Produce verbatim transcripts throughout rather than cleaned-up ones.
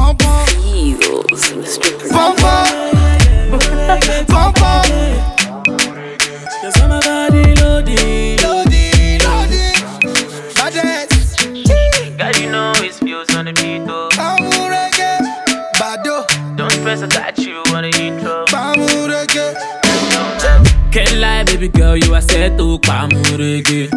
Bum bum. Feels, Mister Bum bum. Bum bum. Cause I'm a body loading. Loading, loading. Baddest. God, you know it feels on the beat, though. Bamurege. Bado. Don't stress, I got you on the intro. Bamurege. Can't lie, baby girl, you are set to Pamurege.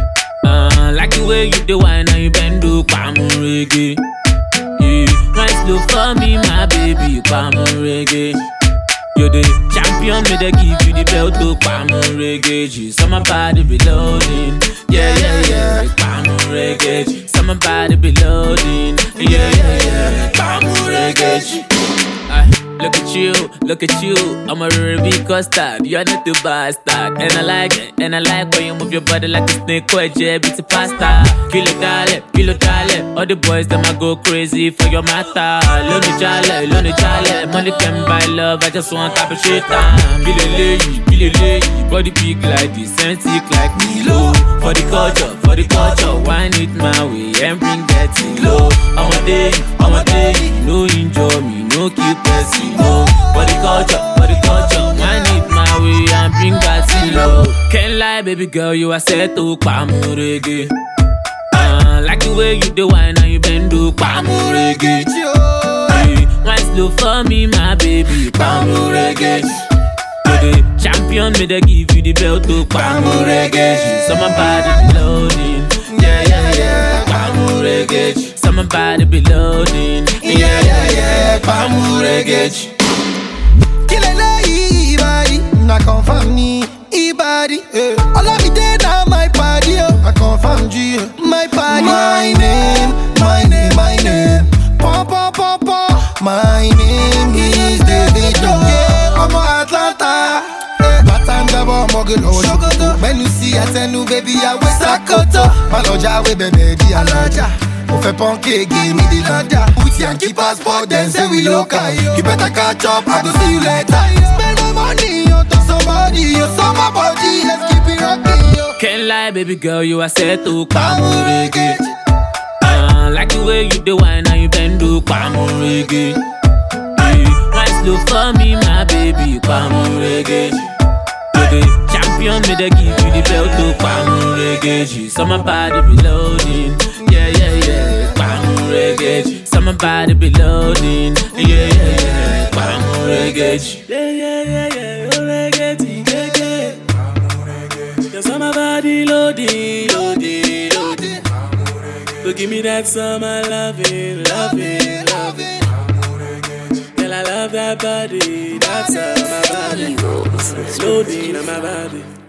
Uh, like the way you do wine and you bend to Pamurege. Yeah, wine slow for me, my baby, Pamurege. You're the champion, me they give you the belt to Pamurege. G, so my body be loading. Yeah, yeah, yeah, Pamurege. So my body be loading. Yeah, yeah, yeah, Pamurege. G. Ay, look at you, look at you. I'm a Ruby custard, you're not the bastard. And I like it, and I like when you move your body like a snake or a jab, it's a pasta. Kilo dale, kilo dale. All the boys, them I go crazy for your matter. Lonely jale, lonely jale. Money can buy love, I just want type of shit time. Billy lay, billy lay. Body big like this, and sick like Milo. For the culture, for the culture. Wine it my way and bring that thing low. I'm a day, I'm a day. No enjoy me, no keep pressing low. For the culture, for the culture. Wine it my way and bring that thing low. Can't lie, baby girl, you are set to Pamurege. Uh, like the way you do wine and you bend to Pamurege. Hey, wine slow for me, my baby, Pamurege. You're the champion, me they give you the belt to Pamurege. So my body be loading. Yeah, yeah, yeah, Pamurege. So my body be loading. Yeah, yeah, yeah, Pamurege. Kilele ibadi, na confirm me ibadi. All of me dead now my body, I confirm G. My body, my name, my name, my name. Pom pom pom pom. My name is Davido. I'm a Atlanta. Batanga Mogolo. When you see I tell you baby I wear Sakoto. Maloja we baby di alaja. On fait panquer, give me the lanja. With Yankee passport, then say we local. You better catch up, I go see you later. Spend my money on to somebody, you saw my body, let's keep it rocking, yo. Can't lie, baby girl, you are set to Pamurege. Uh, like the way you do wine and you bend to Pamurege. Yeah, wine slow for me, my baby, Pamurege. You're the champion, me they give you the belt to Pamurege. So my body be loading. Yeah, yeah, yeah, Pamurege. So my body be loading. Yeah, yeah, yeah, Pamurege. Yeah, yeah, yeah, yeah, Pamurege. Yeah, yeah. Cause my body loading, loading, loading. So give me that summer loving, loving, loving. Girl, I love that body, that's all my body. Loading on my body.